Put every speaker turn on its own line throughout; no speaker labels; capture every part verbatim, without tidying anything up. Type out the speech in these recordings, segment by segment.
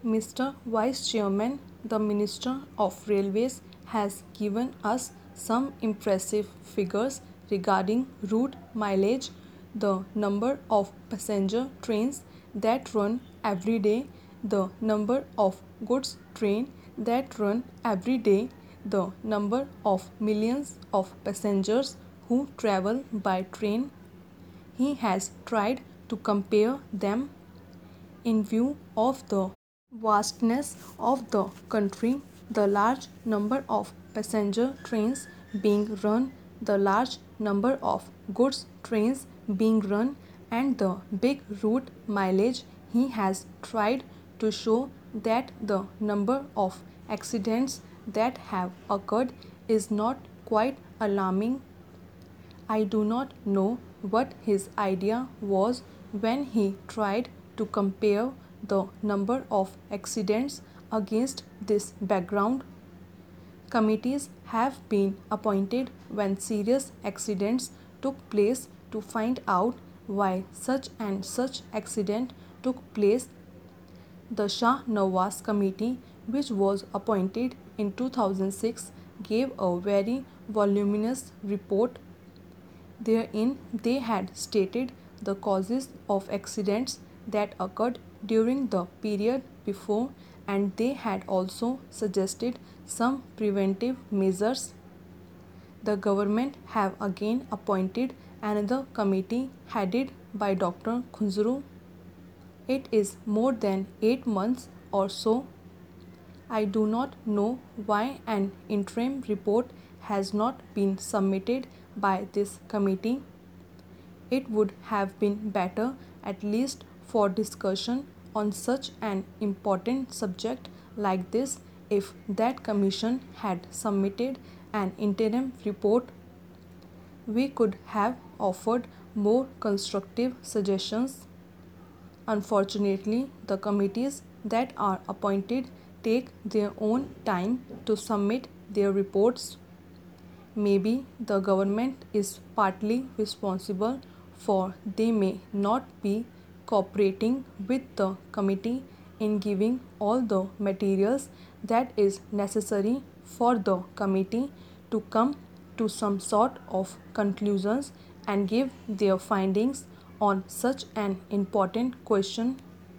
Mister Vice Chairman, the Minister of Railways has given us some impressive figures regarding route mileage, the number of passenger trains that run every day, the number of goods trains that run every day, the number of millions of passengers who travel by train. He has tried to compare them in view of the vastness of the country, the large number of passenger trains being run, the large number of goods trains being run, and the big route mileage. He has tried to show that the number of accidents that have occurred is not quite alarming. I do not know what his idea was when he tried to compare the number of accidents against this background. Committees have been appointed when serious accidents took place to find out why such and such accident took place. The Shah Nawaz Committee, which was appointed in two thousand six, gave a very voluminous report. Therein, they had stated the causes of accidents that occurred during the period before, and they had also suggested some preventive measures. The government have again appointed another committee headed by Doctor Khunzru. It is more than eight months or so. I do not know why an interim report has not been submitted by this committee. It would have been better, at least for discussion on such an important subject like this, if that commission had submitted an interim report. We could have offered more constructive suggestions. Unfortunately, the committees that are appointed take their own time to submit their reports. Maybe the government is partly responsible, for they may not be cooperating with the committee in giving all the materials that is necessary for the committee to come to some sort of conclusions and give their findings on such an important question.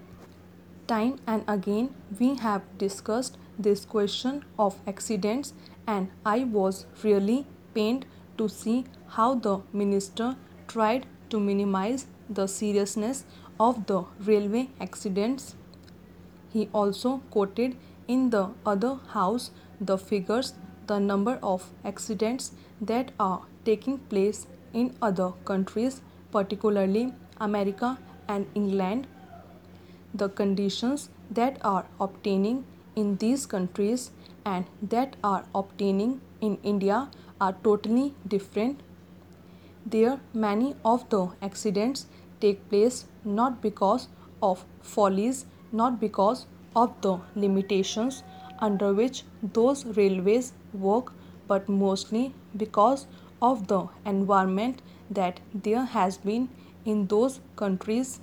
Time and again we have discussed this question of accidents, and I was really pained to see how the minister tried to minimize the seriousness of the railway accidents. He also quoted in the other house the figures, the number of accidents that are taking place in other countries, particularly America and England. The conditions that are obtaining in these countries and that are obtaining in India are totally different. There, many of the accidents take place not because of follies, not because of the limitations under which those railways work, but mostly because of the environment that there has been in those countries.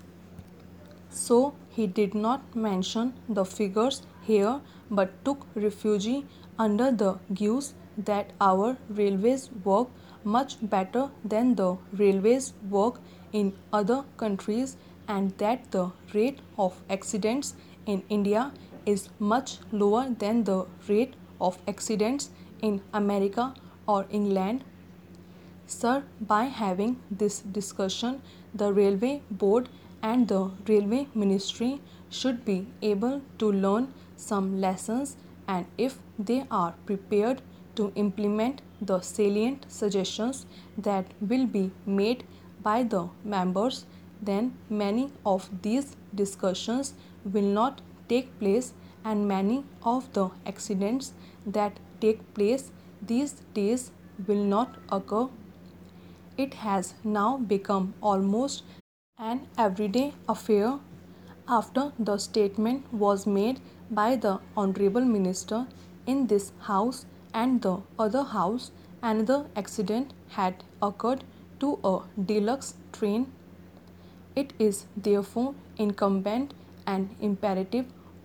So he did not mention the figures here but took refuge under the guise that our railways work much better than the railways work in other countries, and that the rate of accidents in India is much lower than the rate of accidents in America or England. Sir, by having this discussion, the Railway Board and the Railway Ministry should be able to learn some lessons, and if they are prepared to implement the salient suggestions that will be made by the members, then many of these discussions will not take place, and many of the accidents that take place these days will not occur. It has now become almost an everyday affair. After the statement was made by the Honorable Minister in this House and the other House, another accident had occurred to a deluxe train. It is therefore incumbent and imperative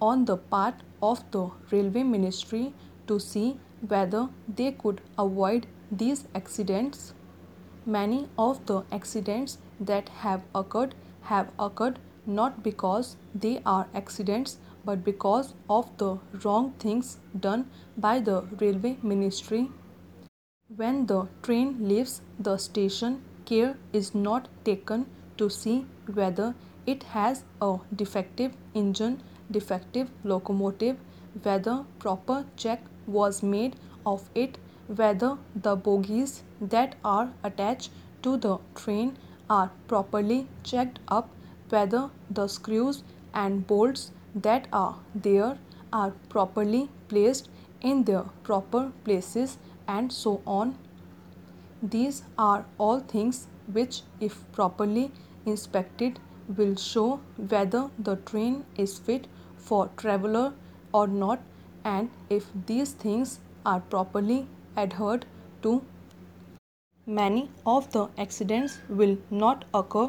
on the part of the Railway Ministry to see whether they could avoid these accidents. Many of the accidents that have occurred have occurred not because they are accidents but because of the wrong things done by the Railway Ministry. When the train leaves the station, care is not taken to see whether it has a defective engine, defective locomotive, whether proper check was made of it, whether the bogies that are attached to the train are properly checked up, whether the screws and bolts that are there are properly placed in their proper places, and so on. These are all things which, if properly inspected, will show whether the train is fit for traveler or not, and if these things are properly adhered to, many of the accidents will not occur.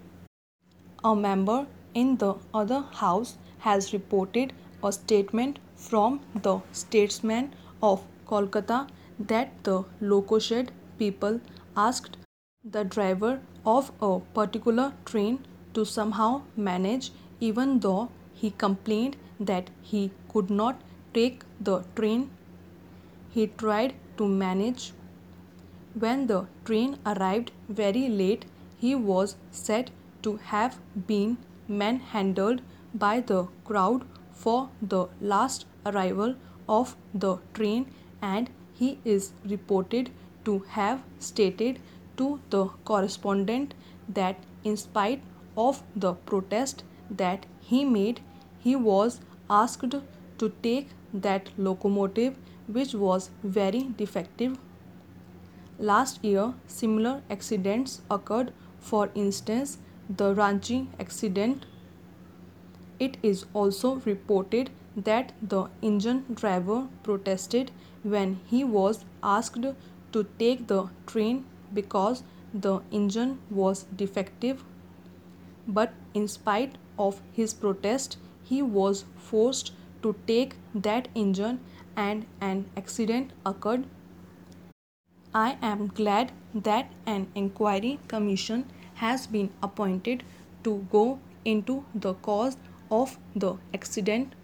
A member in the other house has reported a statement from the Statesman of Kolkata that the Lokoshed people asked the driver of a particular train to somehow manage, even though he complained that he could not take the train. He tried to manage. When the train arrived very late, he was said to have been manhandled by the crowd for the last arrival of the train, and he is reported to have stated to the correspondent that in spite of the protest that he made, he was asked to take that locomotive, which was very defective. Last year, similar accidents occurred. For instance, the Ranchi accident. It is also reported that the engine driver protested when he was asked to take the train because the engine was defective. But in spite of his protest, he was forced to take that engine and an accident occurred. I am glad that an inquiry commission has been appointed to go into the cause of the accident